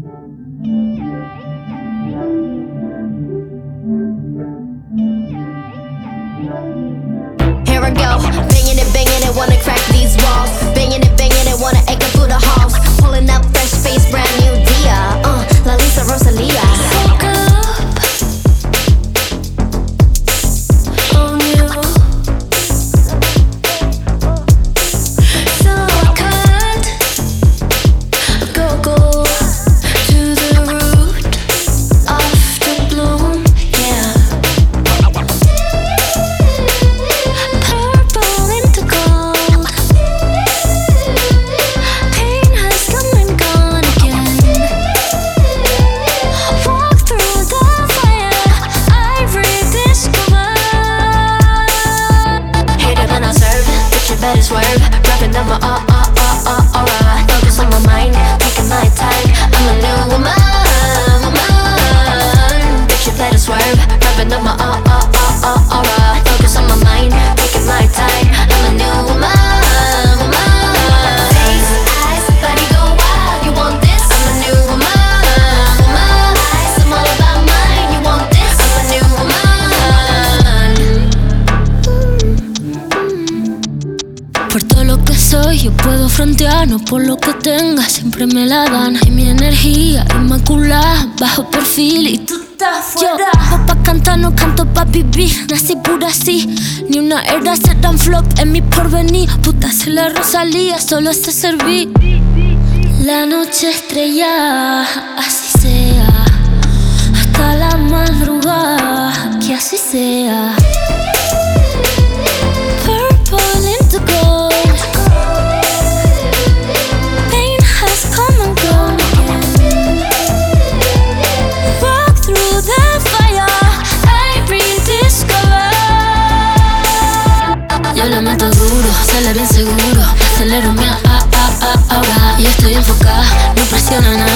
Here I go, banging it, wanna crack these walls. Banging it, wanna echo through the halls. Pulling up fresh face, brand new Dia. La Lisa Rosalia. Woke up on you, so I can't go to the root of the bloom, yeah. Purple into gold, pain has come and gone again. Walk through the fire, I rediscover. Hate it when I serve, bitch you better swerve. Wrapping up my aura. Focus on my mind, taking my time. I'm a new woman. Bitch you better swerve. Wrapping up my aura. Focus on my mind, taking my time. I'm a new woman. Face, eyes, body go wild. You want this? I'm a new woman. Eyes, I'm all about mine. You want this? I'm a new woman. Por todo lo que soy, yo puedo frontear, no por lo que tenga, siempre me la dan. Y mi energía inmaculada, bajo perfil y tú estás fuera. Yo pa' cantar, no canto pa' vivir, nací pura así. Ni una era se dan flop en mi porvenir. Puta, soy la Rosalía, solo sé servir. La noche estrellada, así sea. Hasta la madrugada, que así sea. Purple into gold, pain has come and gone again. Walk through the fire, I rediscover. Yo le meto duro, sale bien seguro. Acelero mi ahora y estoy enfocada, no presiona nada.